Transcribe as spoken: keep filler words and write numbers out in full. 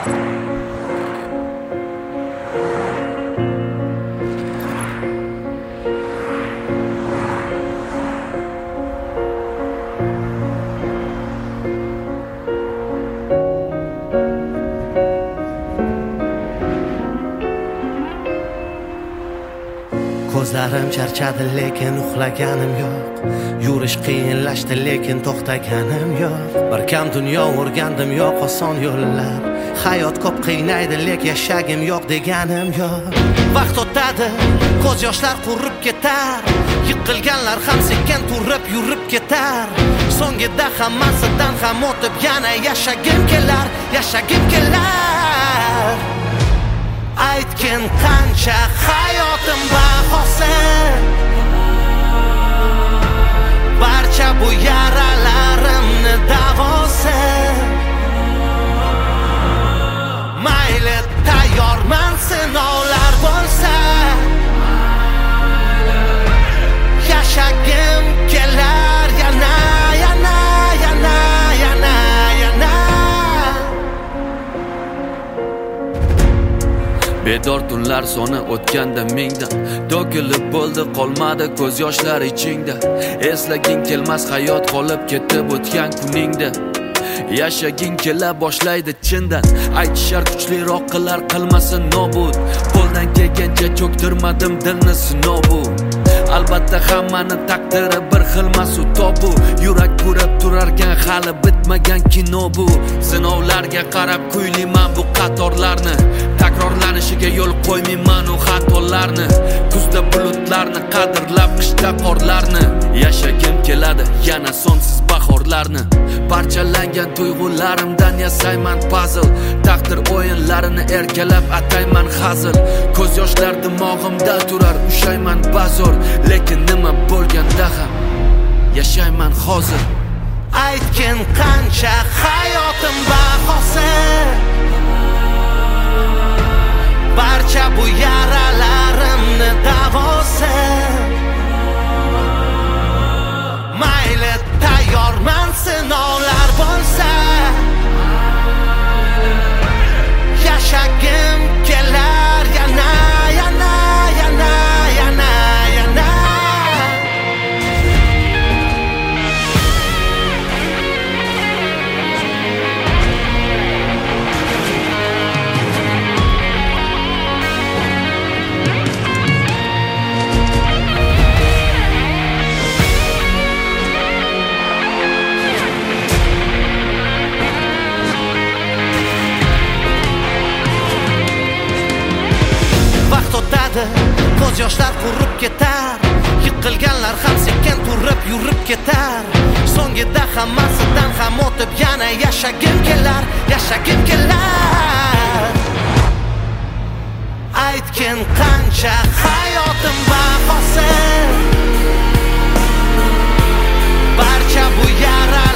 Ko'zlarim charchadi lekin uxlaganim yo'q. Yurish qiyinlashdi lekin to'xtaganim yo'q. Bir kam dunyo o'rgandim, yo'q oson yo'llar. Hayot ko'p qiynaydi lekin yashagim yo'q deganim yo'q. Vaqt o'tadi, ko'z yoshlar qurib ketar. Yiqilganlar ham sekin turib yurib ketar. So'ngida hammasidan ham o'tib yana yashagim kelar, yashagim kelar. Aytgin qancha hayotim bahosi, barcha bu yaralarimni davosi. Mayli tayyorman sinovlar bo'lsa, yashagim kelar yana yana yana yana yana. Bedor tunlar soni o'tganda mingdan, to'kilib bo'ldi qolmadi ko'z yoshlar ichingda. Eslaging kelmas hayot qolib ketib o'tgan kuningda. Yashaging kela boshlaydi chindan, aytishar kuchliroq qilar qilmasin nobud. Qo'ldan kelgancha cho'ktirmadim dilni sinov bu. Albatta hammani taqdiri bir xilmas u tobu. Yurak ko'rib turarkan hali bitmagan kino bu. Sinovlarga qarab kuylayman bu qatorlarni, takrorlanishiga yo'l qo'ymayman u xatolarni. Kuzda bulutlarni qadrlab qishda qorlarni, yashagim keladi yana sonsiz bahorlarni. Parchalangan tuyg'ularimdan yasayman puzzle, taqdir o'yinlarini erkalab atayman hazil. Ko'z yoshlar dimog'imda turar ushayman bazor, lekin nima bo'lganda ham yashayman hozir. Aytgin qancha hayotim bahosi, barcha bu yaralarimni davosi. Mayli tayyorman sinovlar bo'lsa, yashagim kelar yana yana yana yana yana. Ko'z yoshlar qurib ketar, yiqilganlar ham sekin turib yurib ketar. So'ngida hammasidan ham o'tib yana yashagim kelar, yashagim kelar. Aytgin qancha hayotim bahosi, barcha bu yara